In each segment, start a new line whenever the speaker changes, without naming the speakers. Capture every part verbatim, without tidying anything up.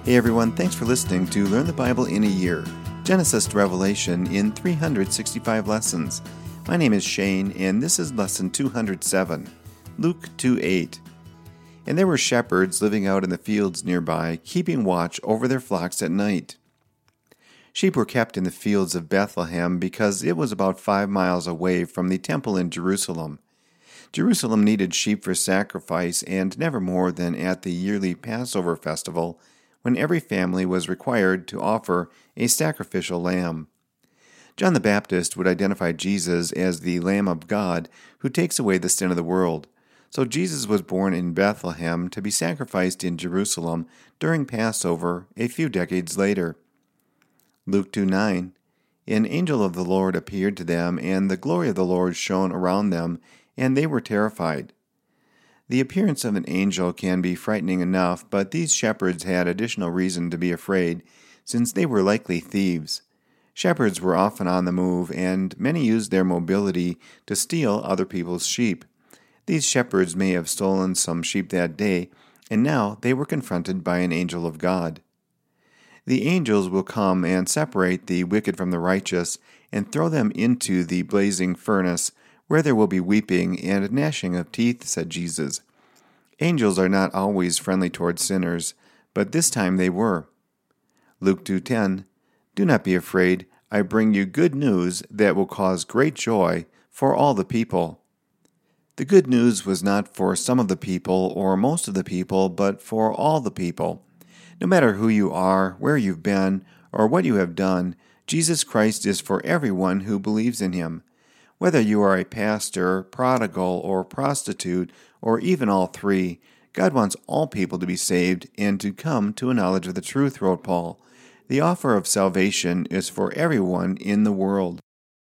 Hey everyone, thanks for listening to Learn the Bible in a Year, Genesis to Revelation in three hundred sixty-five lessons. My name is Shane, and this is lesson two hundred seven, Luke two eight. And there were shepherds living out in the fields nearby, keeping watch over their flocks at night. Sheep were kept in the fields of Bethlehem because it was about five miles away from the temple in Jerusalem. Jerusalem needed sheep for sacrifice, and never more than at the yearly Passover festival, when every family was required to offer a sacrificial lamb. John the Baptist would identify Jesus as the Lamb of God who takes away the sin of the world. So Jesus was born in Bethlehem to be sacrificed in Jerusalem during Passover a few decades later. Luke two nine, An angel of the Lord appeared to them, and the glory of the Lord shone around them, and they were terrified. The appearance of an angel can be frightening enough, but these shepherds had additional reason to be afraid, since they were likely thieves. Shepherds were often on the move, and many used their mobility to steal other people's sheep. These shepherds may have stolen some sheep that day, and now they were confronted by an angel of God. The angels will come and separate the wicked from the righteous, and throw them into the blazing furnace, where there will be weeping and gnashing of teeth, said Jesus. Angels are not always friendly toward sinners, but this time they were. Luke two ten, Do not be afraid, I bring you good news that will cause great joy for all the people. The good news was not for some of the people or most of the people, but for all the people. No matter who you are, where you've been, or what you have done, Jesus Christ is for everyone who believes in him. Whether you are a pastor, prodigal, or prostitute, or even all three, God wants all people to be saved and to come to a knowledge of the truth, wrote Paul. The offer of salvation is for everyone in the world.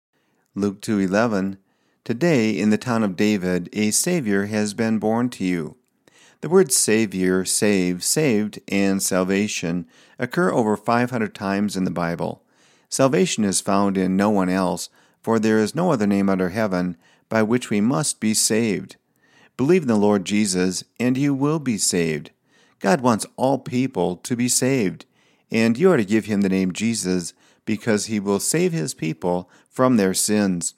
Luke two eleven, Today in the town of David a Savior has been born to you. The words Savior, save, saved, and salvation occur over five hundred times in the Bible. Salvation is found in no one else, for there is no other name under heaven by which we must be saved. Believe in the Lord Jesus, and you will be saved. God wants all people to be saved, and you are to give him the name Jesus because he will save his people from their sins.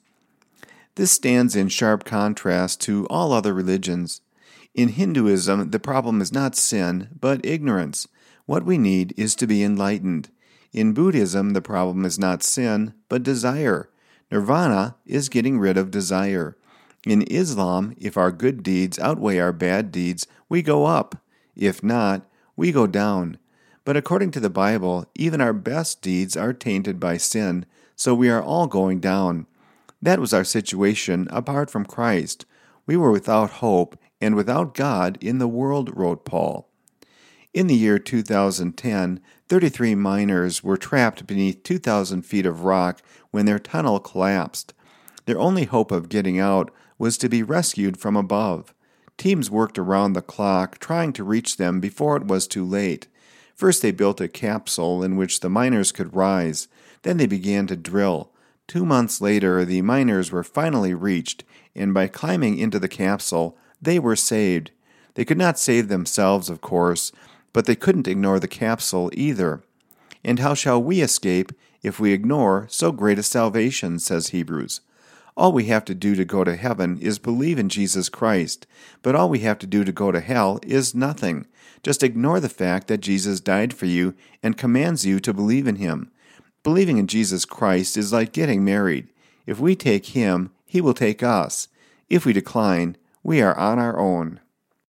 This stands in sharp contrast to all other religions. In Hinduism, the problem is not sin, but ignorance. What we need is to be enlightened. In Buddhism, the problem is not sin, but desire. Nirvana is getting rid of desire. In Islam, if our good deeds outweigh our bad deeds, we go up. If not, we go down. But according to the Bible, even our best deeds are tainted by sin, so we are all going down. That was our situation apart from Christ. We were without hope and without God in the world, wrote Paul. In the year two thousand ten, thirty-three miners were trapped beneath two thousand feet of rock when their tunnel collapsed. Their only hope of getting out was to be rescued from above. Teams worked around the clock, trying to reach them before it was too late. First they built a capsule in which the miners could rise. Then they began to drill. Two months later, the miners were finally reached, and by climbing into the capsule, they were saved. They could not save themselves, of course, but they couldn't ignore the capsule either. And how shall we escape if we ignore so great a salvation, says Hebrews. All we have to do to go to heaven is believe in Jesus Christ, but all we have to do to go to hell is nothing. Just ignore the fact that Jesus died for you and commands you to believe in him. Believing in Jesus Christ is like getting married. If we take him, he will take us. If we decline, we are on our own.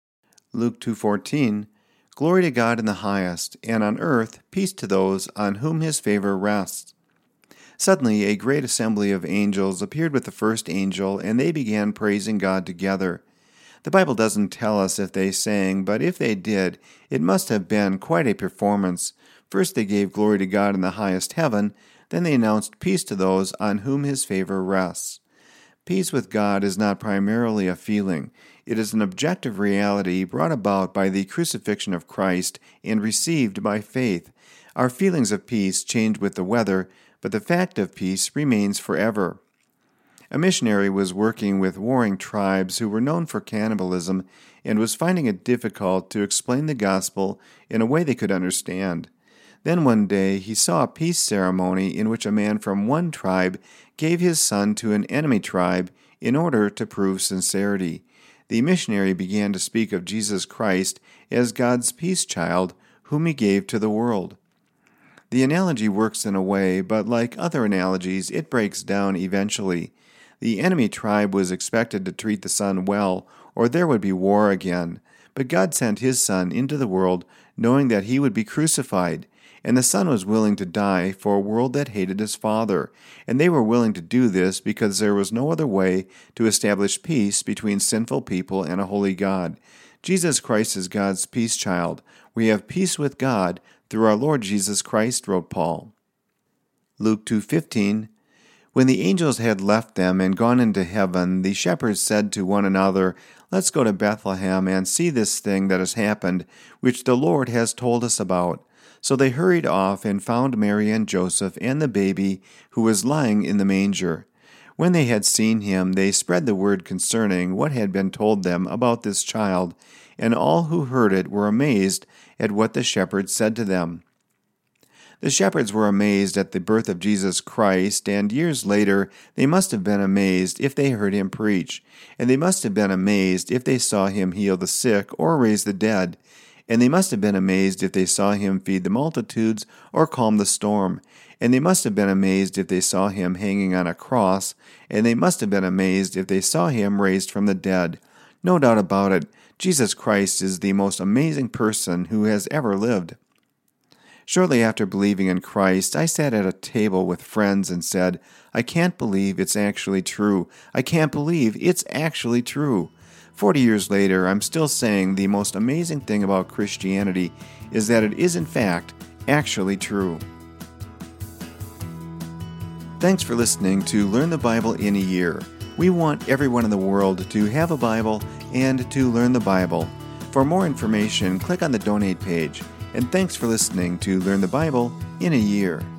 Luke two fourteen, Glory to God in the highest, and on earth peace to those on whom his favor rests. Suddenly a great assembly of angels appeared with the first angel, and they began praising God together. The Bible doesn't tell us if they sang, but if they did, it must have been quite a performance. First they gave glory to God in the highest heaven, then they announced peace to those on whom his favor rests. Peace with God is not primarily a feeling. It is an objective reality brought about by the crucifixion of Christ and received by faith. Our feelings of peace change with the weather, but the fact of peace remains forever. A missionary was working with warring tribes who were known for cannibalism and was finding it difficult to explain the gospel in a way they could understand. Then one day he saw a peace ceremony in which a man from one tribe gave his son to an enemy tribe in order to prove sincerity. The missionary began to speak of Jesus Christ as God's peace child, whom he gave to the world. The analogy works in a way, but like other analogies, it breaks down eventually. The enemy tribe was expected to treat the son well, or there would be war again. But God sent his son into the world, knowing that he would be crucified, and the son was willing to die for a world that hated his father, and they were willing to do this because there was no other way to establish peace between sinful people and a holy God. Jesus Christ is God's peace child. We have peace with God through our Lord Jesus Christ, wrote Paul. Luke two fifteen. When the angels had left them and gone into heaven, the shepherds said to one another, "Let's go to Bethlehem and see this thing that has happened, which the Lord has told us about." So they hurried off and found Mary and Joseph and the baby who was lying in the manger. When they had seen him, they spread the word concerning what had been told them about this child, and all who heard it were amazed at what the shepherds said to them. The shepherds were amazed at the birth of Jesus Christ, and years later they must have been amazed if they heard him preach, and they must have been amazed if they saw him heal the sick or raise the dead, and they must have been amazed if they saw him feed the multitudes or calm the storm, and they must have been amazed if they saw him hanging on a cross, and they must have been amazed if they saw him raised from the dead. No doubt about it, Jesus Christ is the most amazing person who has ever lived. Shortly after believing in Christ, I sat at a table with friends and said, "I can't believe it's actually true. I can't believe it's actually true." Forty years later, I'm still saying the most amazing thing about Christianity is that it is in fact actually true. Thanks for listening to Learn the Bible in a Year. We want everyone in the world to have a Bible and to learn the Bible. For more information, click on the donate page. And thanks for listening to Learn the Bible in a Year.